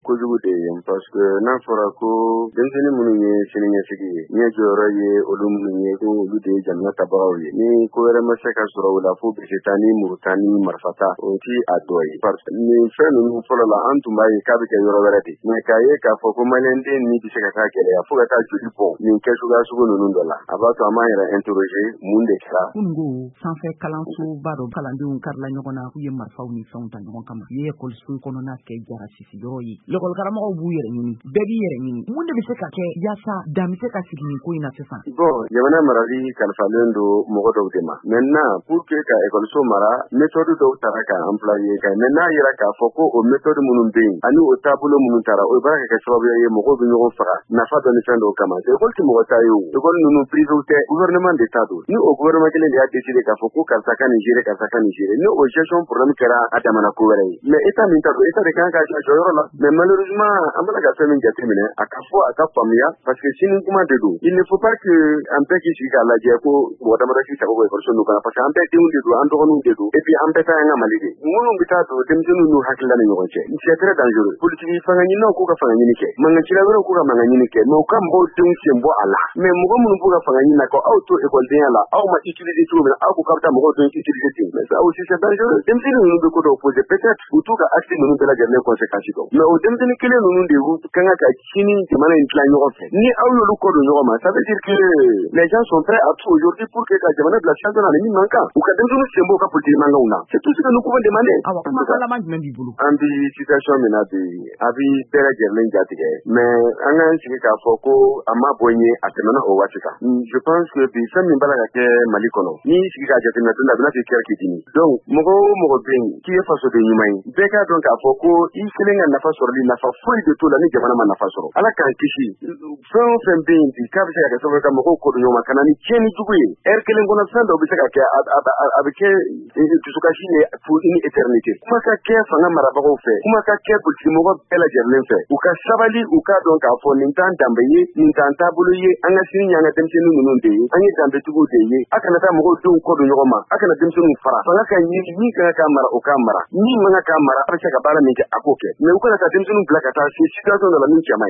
kojugu de ye parce que n'a fɔra ko denmisɛnnin minnu ye siniɲɛsigi ye ɲɛ jɔyɔrɔ ye olu minnu ye ko olu de ye jamana tabagaw ye ni ko wɛrɛ ma se ka sɔrɔ o la fo bise taa ni muru taa ni marifata o ti a dɔ ye parce que nin fɛn ninnu fɔlɔ la an tun b'a ye k'a bɛ kɛ yɔrɔ wɛrɛ de mais k'a ye k'a fɔ ko maliyɛnden ni bɛ se ka taa gɛlɛya fo ka taa joli bɔ nin kɛ cogoya sugu ninnu dɔ la a b'a to an b'an yɛrɛ interroger mun de kɛra. Kununko sanfɛ kalansoba dɔ kalandenw karila ɲɔgɔn na k'u ye marifaw ni fɛnw ta ɲɔgɔn kama u ye ekɔliso kɔnɔna kɛ jarasisi yɔrɔ ye lakɔlikaramɔgɔw b'u yɛrɛ ɲini bɛɛ b'i yɛrɛ ɲini mun de bɛ se ka kɛ yaasa dan bɛ se ka sigi nin ko in na sisan. Bon jamana marali kalifalen don mɔgɔ dɔw de ma maintenant pour que ka ekɔliso mara méthode dɔw tara ka employer ka mais n'a yɛrɛ k'a fɔ ko o méthode minnu bɛ yen ani o taabolo minnu tara o baara ka kɛ sababuya ye mɔgɔw bɛ ɲɔgɔn faga nafa dɔ ni fɛn dɔw kama école tɛ mɔgɔ ta ye o école ninnu privé tɛ gouvernement de ta don ni o gouvernement kelen de y'a décidé k'a fɔ ko karisa ka nin gérer karisa ka nin gérer ni o gestion problème kɛra a damana ko wɛrɛ ye mais état min ta don état de kan ka jɔyɔrɔ la mais malheureusement an bɛna ka fɛn min jateminɛ a ka fɔ a ka faamuya parce que sini kuma de don il ne faut pas que an bɛɛ k'i sigi k'a lajɛ ko mɔgɔ damadɔ k'i sago bɔ ekɔliso ninnu kana parce que an bɛɛ denw de don an dɔgɔninw de don et puis an bɛɛ ta y'an ka Mali de minnu bɛ taa don denmisɛnninw n'u hakilila ni ɲɔgɔn cɛ c'est très dangereux politique fanga ɲininaw k'u ka fanga ɲini kɛ mankancila wɛrɛw k'u ka manga ɲini kɛ mais u ka mɔgɔw denw sen bɔ a la mais mɔgɔ minnu b'u ka fanga ɲini na ko aw to écoledenya la aw ma utiliser cogo min na aw ko k'aw bɛ taa mɔgɔw denw utiliser ten mais ça aussi c'est dangereux denmisɛnnin ninnu bɛ ko dɔw poser peut-être u t'u ka acte ninnu bɛɛ lajɛlen conséquences dɔn mais o denmisɛnnin kelen ninnu de kan ka sini jamana in dilan ɲɔgɔn fɛ ni aw y'olu kɔ don ɲɔgɔn ma ça veut dire que les gens sont prêts à tout aujourd'hui pour que ka jamana bila sira dɔ la min man kan u ka denmisɛnninw sen bɔ u ka politique mankanw na c'est tout ce que nous pouvons demander. Awa kuma kalama jumɛn b'i bolo. An bi situation min na bi a bi bɛɛ lajɛlen jatigɛ mais an k'an sigi k'a fɔ ko a ma bɔ n ye a tɛmɛna o waati kan je pense que bi fɛn min b'a la ka kɛ Mali kɔnɔ n'i y'i sigi k'a jateminɛ don a bɛna k'i kɛra k'i dimi donc mɔgɔ o mɔgɔ bɛ yen k'i ye fasoden ɲuman ye bɛɛ k'a dɔn k'a fɔ ko i kelen ka nafa sɔrɔli nafa foyi de t'o la ni jamana ma nafa sɔrɔ ala k'an kisi fɛn o fɛn bɛ yen bi k'a bɛ se ka kɛ sababu ka mɔgɔw kɔ don ɲɔgɔn ma ka na ni tiɲɛni jugu ye heure kelen kɔnɔ fɛn dɔw bɛ se ka kɛ a bɛ kɛ dusukasi ye pour une éternité kuma ka kɛ fanga marabagaw fɛ kuma ka kɛ politique mɔgɔ bɛɛ lajɛlen fɛ u ka sabali u k'a dɔn k'a fɔ nin t'an danbe ye nin t'an taabolo ye an ka sini y'an ka denmisɛnnin ninnu de ye an ye danbetigiw de ye a kana taa mɔgɔw denw kɔ don ɲɔgɔn ma a kana denmisɛnninw fara fanga ka ɲini min kan k'a mara o k'a mara min man kan k'a mara a bɛ se ka baara min kɛ a k'o kɛ mais u kana taa denmisɛnninw bila ka taa se situation dɔ la min cɛ man ɲi